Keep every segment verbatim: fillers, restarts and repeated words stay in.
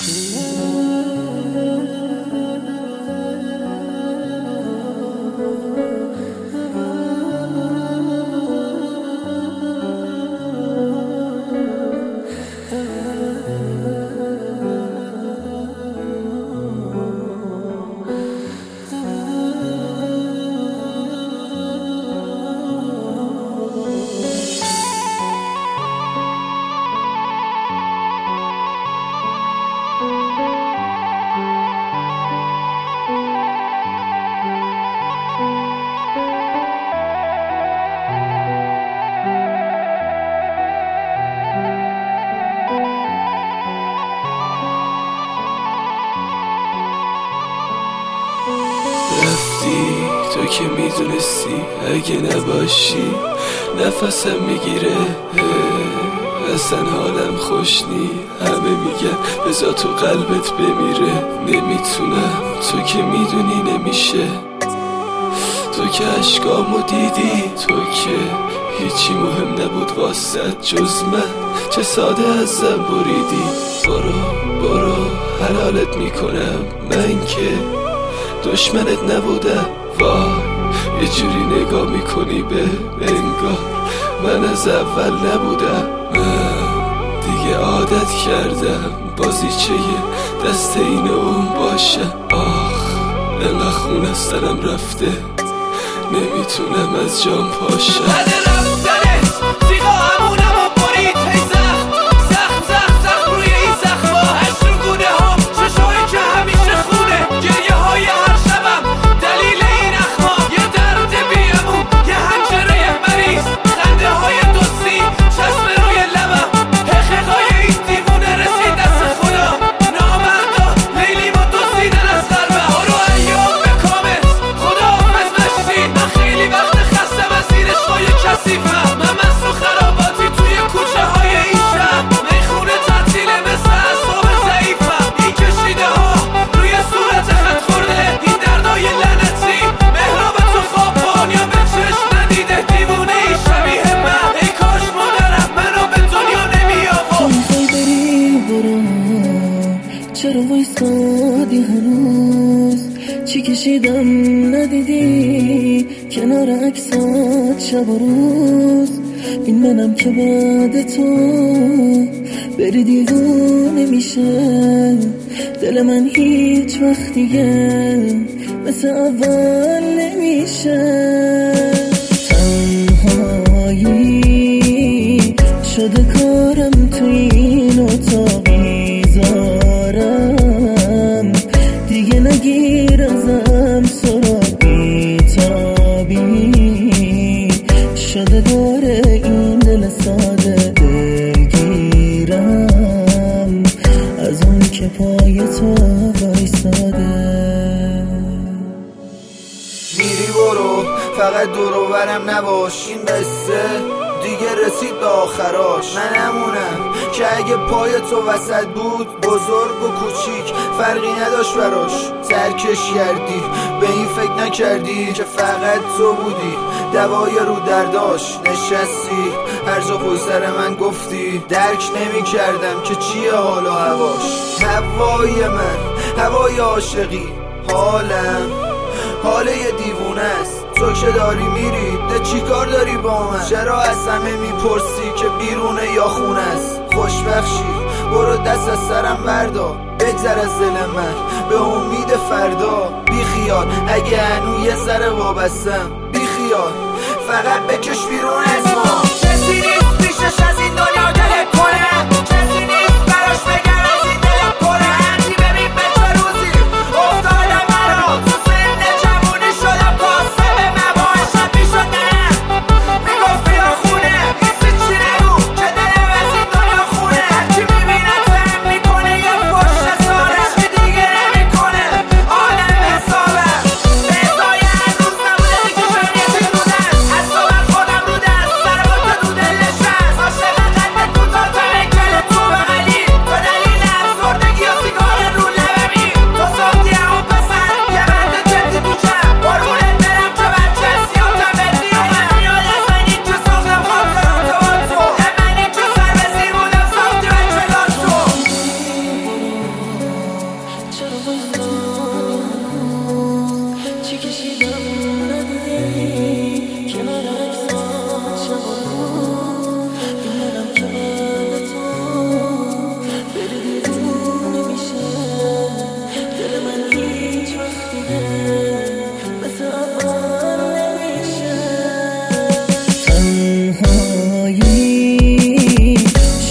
رفتی تو که میدونستی اگه نباشی نفسم میگیره، اصلا حالم خوش نی. همه میگن بذار تو قلبت بمیره، نمیتونم تو که میدونی نمیشه. تو که عشقامو دیدی، تو که هیچی مهم نبود واسد جز من، چه ساده ازم بریدی. برو برو حلالت میکنم، من که دشمنت نبودم. وای یه جوری نگاه میکنی به انگار من از اول نبودم. من دیگه عادت کردم بازیچه دست این اون باشم. آخ انقدر خون از سرم رفته نمیتونم از جام پاشم. بعد رفتنه سیغا همونم و برید هی زخم زخم زخم زخم روی این زخم ها هشت رو گونه ها چشایی که همیشه خونه گریه های هر شبم دلیل این اخما یه درد بیمون یه حنجره مریض خنده های دوستی چسب روی لبم حقیق های این دیوونه رسید دست خدا نامردا لیلی ما دوستیدن از قلبه ها رو ایام به کامت خدا حافظ مشتی. من خیلی وقت خستم از این عشقای کثیفم، من مست و خراباتی توی کوچه های این شب میخونه تعطیله مثل اعصاب ضعیفم. این کشیده ها روی صورت خط خورده این دردای لعنتی مهراب تو خواب بانیا به چشم ندیده دیوونه ای شبیه من. ای کاش مادرم منو به دنیا نمی آورد. میخوای بری برو، چرا وایستادی هنوز؟ چی کشیدم ندیدی کنار عکسات شب و روز؟ این منم که بعد تو بری دیوونه میشه دل من هیچ وقت دیگه مثل اول نمیشه. تنهایی شده کارم تو این اتاق میذارم دیگه نگیر ازم سراغی تابی شده داره این دل ساده دلگیرم از اون که پای تو وایساده. میری برو فقط دور و برم نباش، این قصه دیگه رسید به آخراش. من همونم که اگه پای تو وسط بود بزرگ و کوچیک فرقی نداشت براش. ترکش کردی به این فکر نکردی که فقط تو بودی دوای رو درداش. نشستی هر جا پشت سر من گفتی درک نمی کردم که چیه حال و هواش. هوای من هوای عاشقی، حالم حال یه دیوونه است. تو که داری میری ده چی کار داری با من؟ چرا از همه میپرسی که بیرونه یا خونه است؟ خوشبخشی برو دست از سرم بردار، بگذر از دل من به امید فردا. بی خیال اگه هنو یه ذره وابستم، بی خیال فقط بکش بیرون از ما. کسی نیست پیشش از این دنیا دل کنم، کسی نیست براش بگر از این دل پره. هرچی ببین به چه روزی افتادم مرا تو سن جوونی شدم کاسه به مباه شب می شدم میگفت بیا خونه ایسی چی نگو که دلم از این دنیا خونه. هرچی میبیند فهم میکنه یه پشت سارش که دیگه نمیکنه آدم حسابم. به ازای هر روز نبوده دیگه شنیتی بودن از تو من خودم رو دست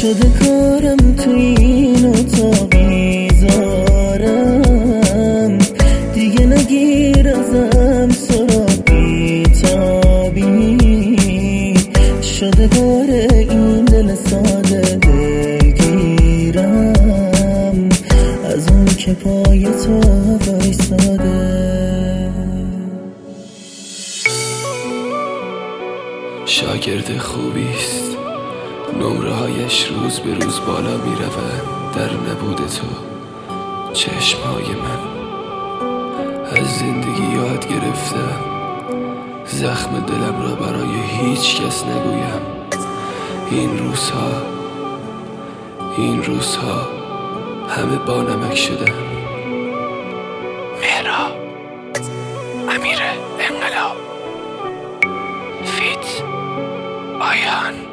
شده کارم تو این اتاق بیزارم، دیگه نگیر ازم سراغی تابی، شده بار این دل ساده دلگیرم از اون که پای تو وایساده. شاگرد خوبیست، نمره هایش روز به روز بالا می روند. در نبود تو چشمهای من از زندگی یاد گرفتم، زخم دلم را برای هیچ کس نگویم. این روزها این روزها همه با نمک شدن. مهرا امیر انقلاب فیت آیان